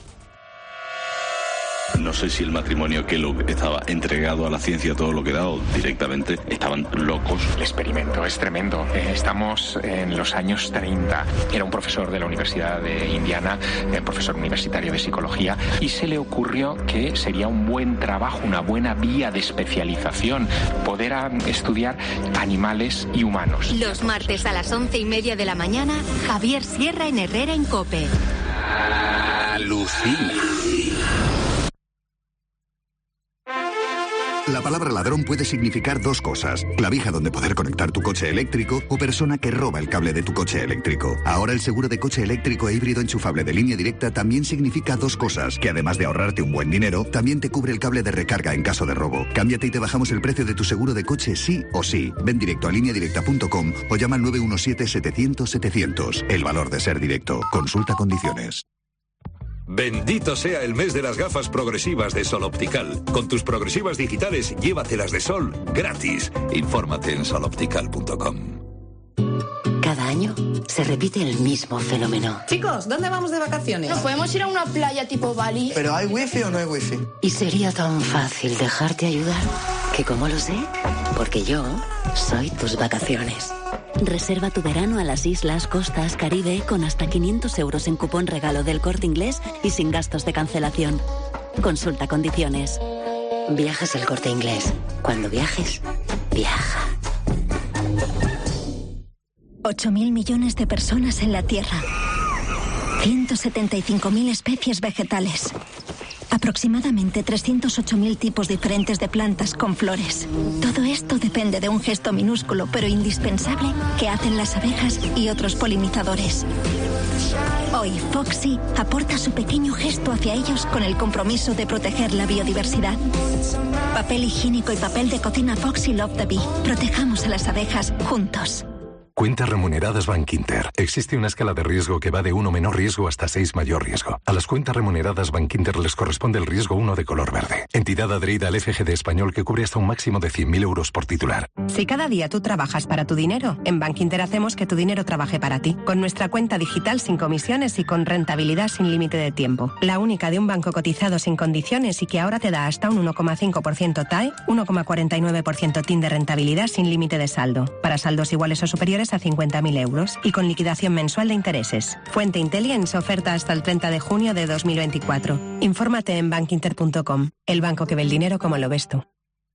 No sé si el matrimonio Kellogg estaba entregado a la ciencia todo lo que da o directamente estaban locos. El experimento es tremendo. Estamos en los años 30. Era un profesor de la Universidad de Indiana, profesor universitario de psicología, y se le ocurrió que sería un buen trabajo, una buena vía de especialización, poder estudiar animales y humanos. Los martes a las 11:30 de la mañana, Javier Sierra en Herrera en COPE. Alucina. La palabra ladrón puede significar dos cosas: clavija donde poder conectar tu coche eléctrico o persona que roba el cable de tu coche eléctrico. Ahora el seguro de coche eléctrico e híbrido enchufable de Línea Directa también significa dos cosas: que además de ahorrarte un buen dinero, también te cubre el cable de recarga en caso de robo. Cámbiate y te bajamos el precio de tu seguro de coche sí o sí. Ven directo a lineadirecta.com o llama al 917-700-700. El valor de ser directo. Consulta condiciones. Bendito sea el mes de las gafas progresivas de Sol Optical. Con tus progresivas digitales, llévatelas de sol gratis. Infórmate en soloptical.com. Cada año se repite el mismo fenómeno. Chicos, ¿dónde vamos de vacaciones? ¿No podemos ir a una playa tipo Bali? ¿Pero hay wifi o no hay wifi? Y sería tan fácil dejarte ayudar que, como lo sé, porque yo soy tus vacaciones. Reserva tu verano a las islas, costas, Caribe con hasta 500 euros en cupón regalo del Corte Inglés y sin gastos de cancelación. Consulta condiciones. Viajes El Corte Inglés. Cuando viajes, viaja. 8.000 millones de personas en la Tierra. 175.000 especies vegetales. Aproximadamente 308.000 tipos diferentes de plantas con flores. Todo esto depende de un gesto minúsculo pero indispensable que hacen las abejas y otros polinizadores. Hoy Foxy aporta su pequeño gesto hacia ellos con el compromiso de proteger la biodiversidad. Papel higiénico y papel de cocina Foxy Love the Bee. Protejamos a las abejas juntos. Cuentas remuneradas Bankinter. Existe una escala de riesgo que va de 1 menor riesgo hasta 6 mayor riesgo. A las cuentas remuneradas Bankinter les corresponde el riesgo 1 de color verde. Entidad adherida al FGD español que cubre hasta un máximo de 100.000 euros por titular. Si cada día tú trabajas para tu dinero, en Bankinter hacemos que tu dinero trabaje para ti. Con nuestra cuenta digital sin comisiones y con rentabilidad sin límite de tiempo. La única de un banco cotizado sin condiciones y que ahora te da hasta un 1,5% TAE, 1,49% TIN de rentabilidad sin límite de saldo. Para saldos iguales o superiores a 50.000 euros y con liquidación mensual de intereses. Fuente Intelligence, oferta hasta el 30 de junio de 2024. Infórmate en bankinter.com, el banco que ve el dinero como lo ves tú.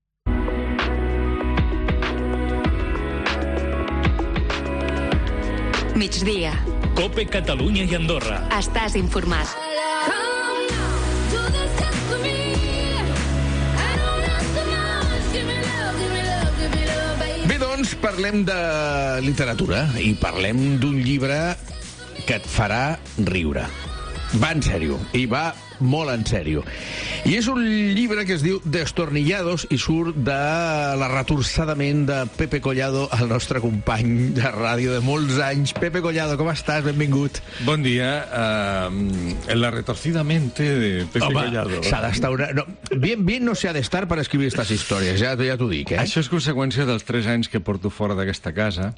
Migdia. Cope Catalunya i Andorra. Estàs informat. Bé, doncs, parlem de literatura i parlem d'un llibre que et farà riure. Va en sèrio, i va molt en sèrio. I és un llibre que es diu Destornillados i surt de la retorçadament de Pepe Collado, el nostre company de ràdio de molts anys. Pepe Collado, com estàs? Benvingut. Bon dia. La retorcida mente de Pepe Collado. S'ha d'estar una... No, bien no se ha d'estar per escriure aquestes històries, ja t'ho dic, eh? Això és conseqüència dels 3 anys que porto fora d'aquesta casa.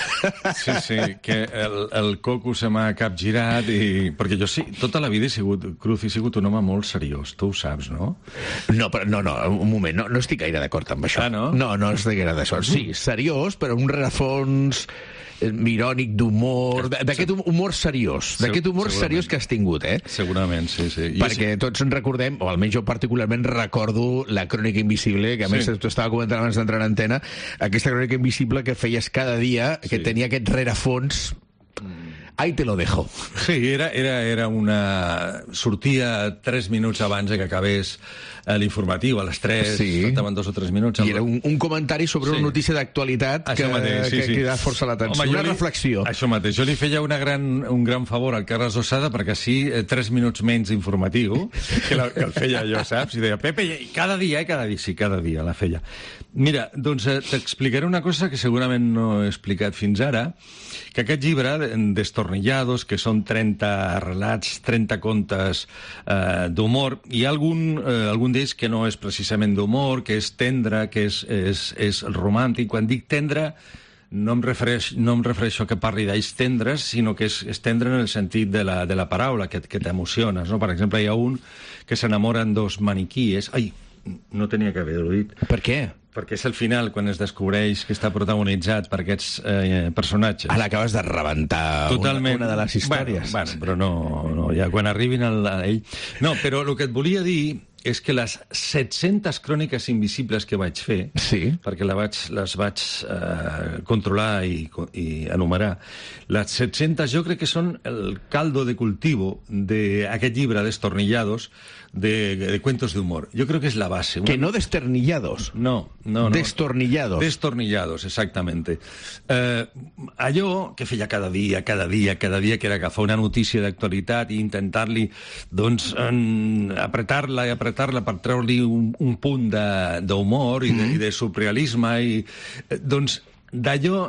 Sí, que el coco se m'ha capgirat i... Perquè jo sí, tota la vida he sigut Cruz, he sigut un home molt seriós, tu ho saps, no? No, un moment, no estic gaire d'acord amb això. Ah, no? No estic gaire d'acord. Sí, seriós, però un rerefons irònic, d'humor, d'aquest humor seriós, d'aquest humor seriós que has tingut, eh? Segurament, sí. Perquè tots en recordem, o almenys jo particularment recordo la Crònica Invisible, que a més t'ho estava comentant abans d'entrar en antena, aquesta Crònica Invisible que feies cada dia, que tenia aquest rerefons... Ahí te lo dejo. Sí, era una... Sortia 3 minuts abans que acabés l'informatiu, a les 3, faltaven 2 o 3 minuts. I era un comentari sobre una notícia d'actualitat que crida força l'atenció. Una reflexió. Això mateix. Jo li feia un gran favor al Carles Ossada perquè així 3 minuts menys informatiu, que el feia jo, saps? I deia, Pepe, cada dia, sí, cada dia la feia. Mira, doncs t'explicaré una cosa que segurament no he explicat fins ara, que aquest llibre, Destornillados, que són 30 relats, 30 contes d'humor, hi ha algun d'ells que no és precisament d'humor, que és tendre, que és romàntic. Quan dic tendre, no em refereixo a que parli d'ells tendres, sinó que és tendre en el sentit de la paraula, que t'emociones, no? Per exemple, hi ha un que s'enamoren 2 maniquíes. Ai, no tenia que haver-ho dit. Per què? Perquè és el final, quan es descobreix que està protagonitzat per aquests personatges. Ara acabes de rebentar una de les històries. Bueno, però no, ja quan arribin a ell... No, però el que et volia dir és que les 700 cròniques invisibles que vaig fer, perquè les vaig controlar i enumerar, les 700 jo crec que són el caldo de cultivo d'aquest llibre Destornillados, de cuentos de humor. Yo creo que es la base. Que no destornillados. No. Destornillados. Destornillados, exactamente. Allò que feia cada dia, que era agafar una notícia d'actualitat i intentar-li, doncs, apretar-la per treure-li un punt d'humor i de surrealisme i, doncs, d'allò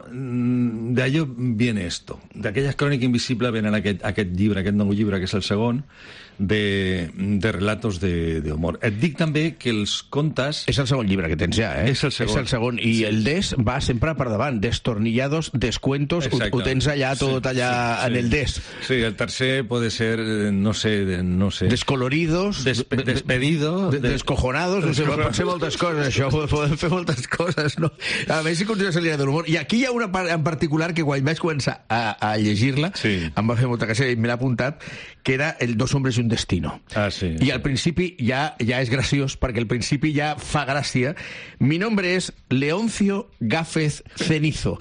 viene esto. D'aquella crònica invisible venen aquest llibre, aquest nou llibre, que és el segon, de relatos de humor. Et dic també que els contes... És el segon llibre que tens ja, eh? És el segon. I el des va sempre per davant. Destornillados, descuentos, ho tens allà, tot allà en el des. Sí, el tercer puede ser, no sé. Descoloridos, despedido, descojonados, no sé, pot ser moltes coses, això, poden fer moltes coses, no? A veure si considera el llibre de l'humor. I aquí hi ha una part en particular que quan vaig començar a llegir-la, em va fer molta gràcia i me l'he apuntat, que era el Dos hombres y un destino. I al principi ja és graciós, perquè al principi ja fa gràcia. Mi nombre es Leoncio Gáfez Cenizo.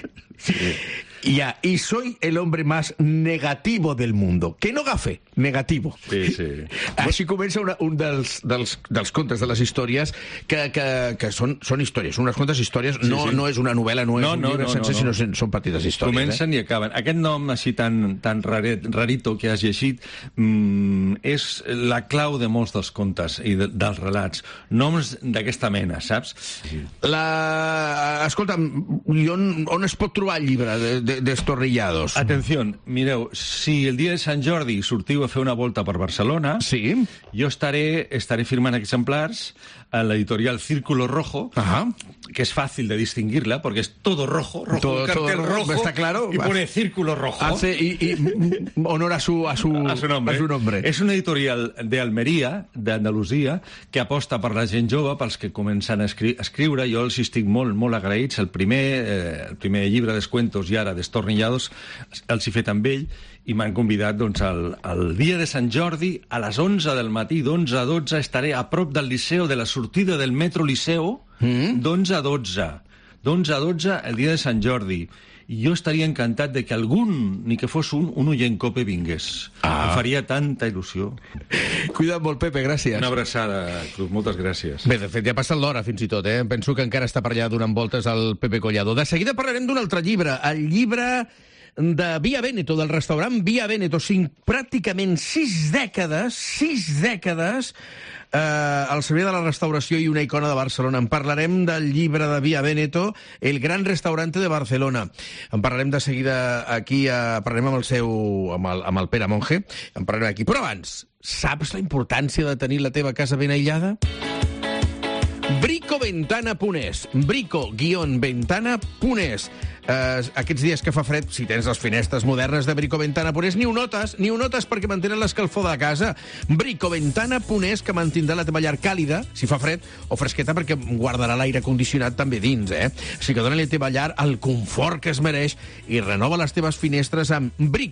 Y soy el hombre más negativo del mundo. Que no gafe, negativo. Sí. Així comença un dels contes de les històries que són històries, són unes quantes històries, no és una novel·la, no és un llibre sencer, sinó són petites històries. Comencen i acaben. Aquest nom així tan rarito que has llegit és la clau de molts dels contes i dels relats. Noms d'aquesta mena, saps? Escolta'm, on es pot trobar el llibre? destornillados. Atenció, mireu, si el dia de Sant Jordi sortiu a fer una volta per Barcelona, jo estaré firmant exemplars a l'editorial Círculo Rojo, que es fácil de distinguirla, porque es todo rojo, un cartel rojo, está claro, y pone Círculo Rojo. Hace honor a su nombre. És una editorial de Almeria, d'Andalusia, que aposta per la gent jove, pels que comencen a escriure. Jo els estic molt agraïts. El primer llibre d'escuentos i ara Destornillados els he fet amb ell, i m'han convidat el dia de Sant Jordi a les 11 del matí, d'11 a 12, estaré a prop del Liceu, de la sortida del metro Liceu, d'11 a 12. D'11 a 12 el dia de Sant Jordi. I jo estaria encantat de que algun, ni que fos un oient COPE vingués. Em faria tanta il·lusió. Cuida't molt, Pepe, gràcies. Una abraçada, Cruz, moltes gràcies. Bé, de fet, ja ha passat l'hora fins i tot, eh? Penso que encara està per allà donant voltes al Pepe Collado. De seguida parlarem d'un altre llibre, el llibre de Via Veneto, del restaurant Via Veneto. Pràcticament 6 dècades al servei de la restauració i una icona de Barcelona. En parlarem del llibre de Via Veneto, el gran restaurante de Barcelona. En parlarem de seguida aquí, parlarem amb el Pere Monge, en parlarem aquí. Però abans, saps la importància de tenir la teva casa ben aïllada? Bricoventana.es, brico-ventana.es. Aquests dies que fa fred, si tens les finestres modernes de Bricoventana.es, ni ho notes perquè mantenen l'escalfor de casa. Bricoventana.es, que mantindrà la teva llar càlida, si fa fred, o fresqueta, perquè guardarà l'aire condicionat també dins, Així que dona-li a la teva llar el confort que es mereix i renova les teves finestres amb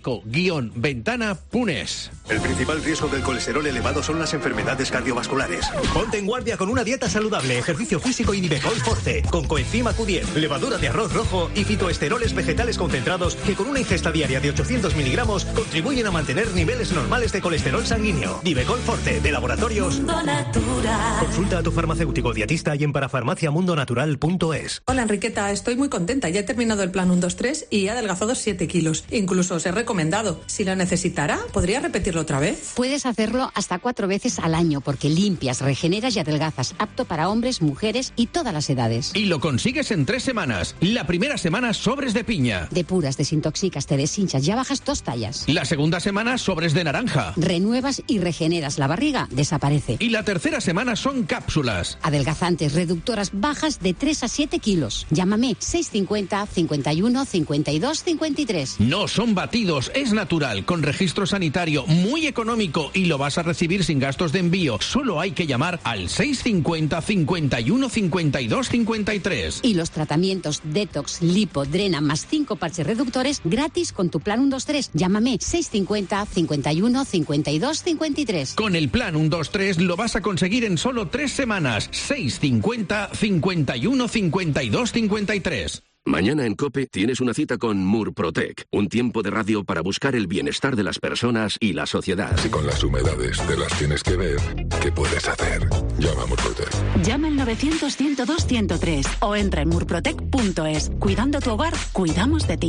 brico-ventana.es. El principal riesgo del colesterol elevado son las enfermedades cardiovasculares. Ponte en guardia con una dieta saludable, ejercicio físico y Nivecol Forte, con coenzima Q10, levadura de arroz rojo y fitoesteroles vegetales concentrados que con una ingesta diaria de 800 miligramos contribuyen a mantener niveles normales de colesterol sanguíneo. Nivecol Forte, de Laboratorios Mundo Natural. Consulta a tu farmacéutico dietista y en parafarmaciamundonatural.es. Hola, Enriqueta, estoy muy contenta. Ya he terminado el plan 1-2-3 y he adelgazado 7 kilos. Incluso os he recomendado. Si lo necesitara, ¿podría repetirlo otra vez? Puedes hacerlo hasta 4 veces al año porque limpias, regeneras y adelgazas. Apto para hombres, mujeres y todas las edades. Y lo consigues en 3 semanas. La primera semana, sobres de piña. Depuras, desintoxicas, te deshinchas, ya bajas 2 tallas. La segunda semana, sobres de naranja. Renuevas y regeneras. La barriga desaparece. Y la tercera semana son cápsulas. Adelgazantes, reductoras, bajas de 3 a 7 kilos. Llámame 650 51 52 53. No son batidos, es natural, con registro sanitario, muy económico y lo vas a recibir sin gastos de envío. Solo hay que llamar al 650 51 52 53. Y los tratamientos Detox, Lipo, Drena más 5 parches reductores gratis con tu plan 123. Llámame 650 51 52 53. Con el plan 123 lo vas a conseguir en solo 3 semanas. 650 51 52 53. Mañana en COPE tienes una cita con Murprotec, un tiempo de radio para buscar el bienestar de las personas y la sociedad. Si con las humedades te las tienes que ver, ¿qué puedes hacer? Llama a Murprotec. Llama al 900-102-103 o entra en murprotec.es. Cuidando tu hogar, cuidamos de ti.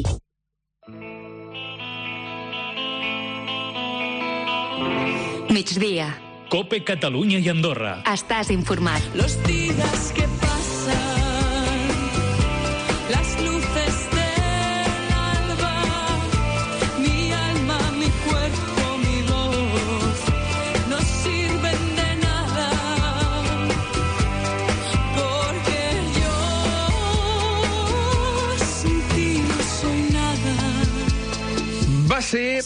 Migdia. COPE Catalunya i Andorra. Estàs informat. Los días que pasan, las luces del alba, mi alma, mi cuerpo, mi voz, no sirven de nada, porque yo sin ti no soy nada. Va ser...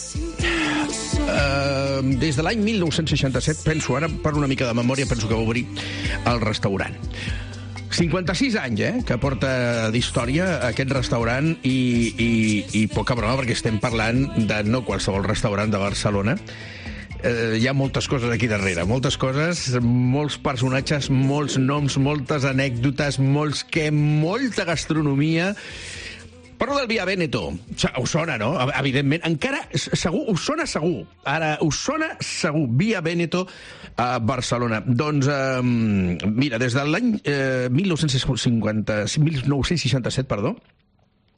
des de l'any 1967, penso, ara per una mica de memòria, penso que va obrir el restaurant. 56 anys, que porta d'història aquest restaurant i poca broma, perquè estem parlant de no qualsevol restaurant de Barcelona. Hi ha moltes coses aquí darrere, moltes coses, molts personatges, molts noms, moltes anècdotes, molta gastronomia. Parlo del Via Veneto. Us sona, no? Evidentment. Encara, segur, us sona segur. Ara, us sona segur. Via Veneto a Barcelona. Doncs, mira, des de l'any 1967,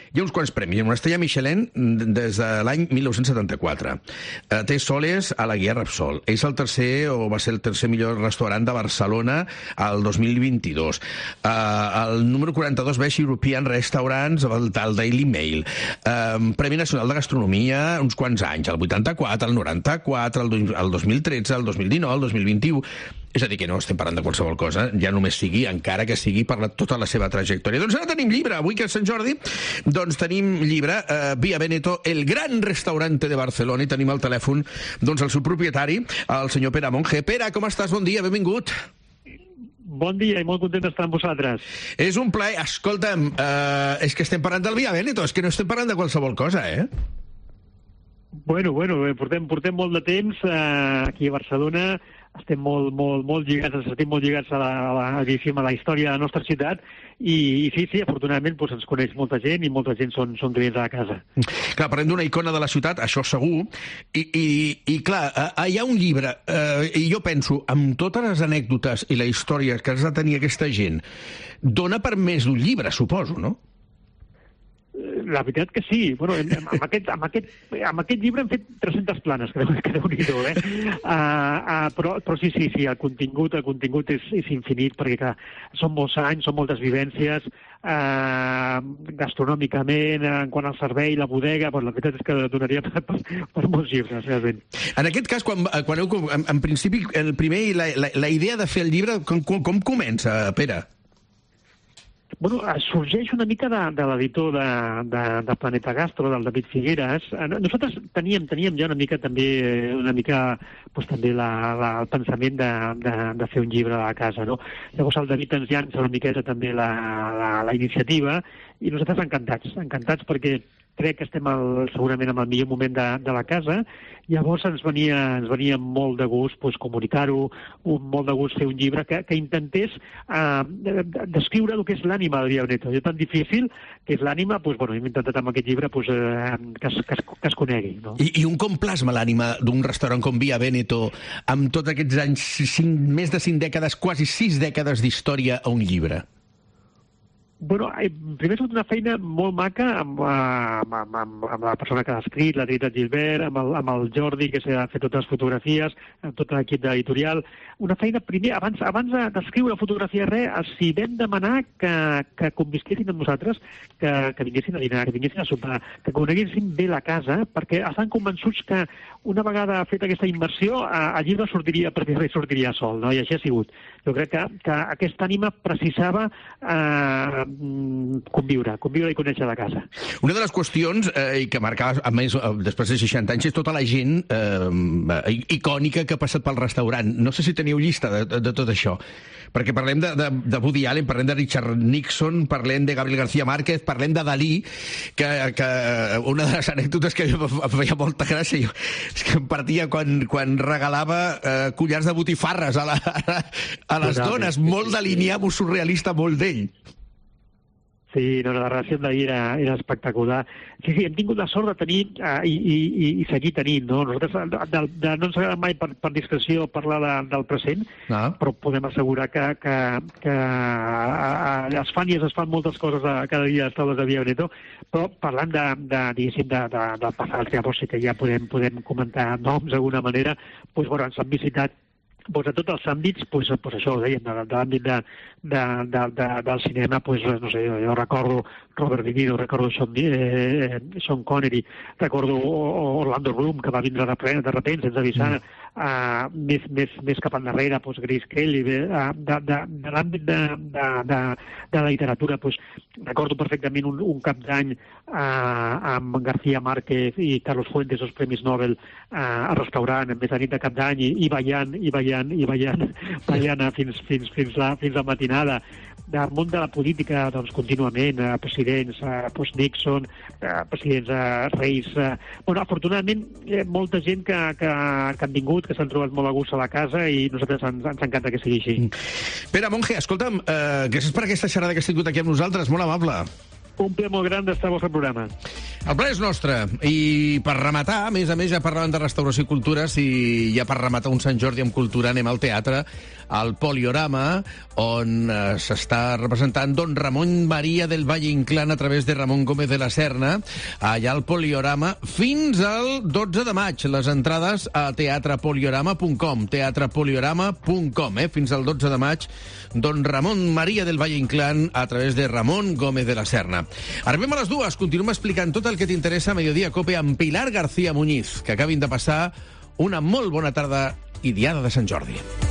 Hi ha uns quants premis. Una estrella Michelin des de l'any 1974. Té soles a la guia Repsol. És el tercer, o va ser el tercer millor restaurant de Barcelona al 2022. El número 42 Best European Restaurants al Daily Mail. Premi Nacional de Gastronomia uns quants anys, el 84, el 94, el 2013, el 2019, el 2021... És a dir, que no estem parlant de qualsevol cosa, ja només sigui, encara que sigui per tota la seva trajectòria. Doncs ara tenim llibre, avui que és Sant Jordi, doncs tenim llibre, Via Veneto, el gran restaurante de Barcelona, i tenim al telèfon doncs el seu propietari, el senyor Pere Monge. Pere, com estàs? Bon dia, benvingut. Bon dia i molt content d'estar amb vosaltres. És un plaer. Escolta'm, és que estem parlant del Via Veneto, és que no estem parlant de qualsevol cosa, Bueno, portem molt de temps aquí a Barcelona. Estem molt lligats, ens sentim molt lligats a la història de la nostra ciutat i sí, afortunadament doncs, ens coneix molta gent i molta gent són clients de la casa. Clar, parlem d'una icona de la ciutat, això segur, i clar, hi ha un llibre, i jo penso, amb totes les anècdotes i la història que has de tenir aquesta gent, dona per més d'un llibre, suposo, no? La veritat que sí. Bueno, amb aquest llibre hem fet 300 planes, que déu-n'hi-do, però sí, el contingut és infinit, perquè clar, són molts anys, són moltes vivències, gastronòmicament, en quant al servei, la bodega, la veritat és que donaria per molts llibres, realment. En aquest cas, quan en principi, el primer, la idea de fer el llibre, com comença, Pere? Bueno, sorgeix una mica de l'editor de Planeta Gastro, del David Figueras. Nosaltres teníem ja una mica també el pensament de fer un llibre a la casa, no? Llavors el David ens llança una miqueta també la iniciativa i nosaltres encantats perquè crec que estem segurament en el millor moment de la casa. Llavors ens venia molt de gust comunicar-ho, molt de gust fer un llibre que intentés descriure el que és l'ànima del Via Veneto. És tan difícil que és l'ànima, hem intentat amb aquest llibre que es conegui. No? I un com plasma l'ànima d'un restaurant com Via Veneto amb tots aquests anys, més de 5 dècades, quasi 6 dècades d'història a un llibre? Bueno, primer és una feina molt maca amb la persona que ha escrit, la Trinitat Gilbert, amb el Jordi, que s'ha fet totes les fotografies, amb tot l'equip de l'editorial. Una feina, primer, abans d'escriure fotografia els hi vam demanar que convisquessin amb nosaltres, que vinguessin a dinar, que vinguessin a sopar, que coneguessin bé la casa, perquè estan convençuts que una vegada fet aquesta immersió, el llibre sortiria sol, no? I així ha sigut. Jo crec que aquesta ànima precisava conviure i conèixer la casa. Una de les qüestions que marcava, a més, després de 60 anys, és tota la gent icònica que ha passat pel restaurant. No sé si teniu llista de tot això, perquè parlem de Woody Allen, parlem de Richard Nixon, parlem de Gabriel García Márquez, parlem de Dalí, que una de les anècdotes que em feia molta gràcia és que em partia quan regalava collars de botifarres a les dones, molt Dalí, surrealista, molt d'ell. Sí, la relació amb Dalí era espectacular. Sí, hem tingut la sort de tenir i seguir tenint, no? Nosaltres no ens agrada mai per discreció parlar del present, però podem assegurar que es fan moltes coses cada dia a les taules de Via Veneto, però parlant del passat, llavors sí que ja podem comentar noms d'alguna manera, ens han visitat a tots els àmbits, això ho dèiem, de l'àmbit del cinema, no sé, jo recordo Robert De Niro, recordo Sean Connery, recordo Orlando Bloom, que va vindre de repente, sense avisar, més cap endarrere, Grace Kelly, de l'àmbit de la literatura, recordo perfectament un cap d'any amb García Márquez i Carlos Fuentes, els Premis Nobel, al restaurant, en nit de cap d'any, i ballant fins la matinada. Del món de la política, contínuament, presidents, Nixon, presidents reis... afortunadament, molta gent que han vingut, que s'han trobat molt a gust a la casa i nosaltres ens encanta que sigui així. Pere Monge, escolta'm, gràcies per aquesta xerrada que has tingut aquí amb nosaltres, molt amable. Un plaer molt gran d'estar al vostre programa. El plaer és nostre. I per rematar, a més, ja parlàvem de restauració i cultures, i ja per rematar un Sant Jordi amb cultura anem al teatre al Poliorama, on s'està representant Don Ramon María del Valle Inclán a través de Ramon Gómez de la Serna, allà al Poliorama, fins al 12 de maig. Les entrades a teatrepoliorama.com, teatrepoliorama.com, fins al 12 de maig, Don Ramon María del Valle Inclán a través de Ramon Gómez de la Serna. Arribem a les 2, continuem explicant tot el que t'interessa a Mediodía Cope amb Pilar García Muñiz, que acabin de passar una molt bona tarda i diada de Sant Jordi.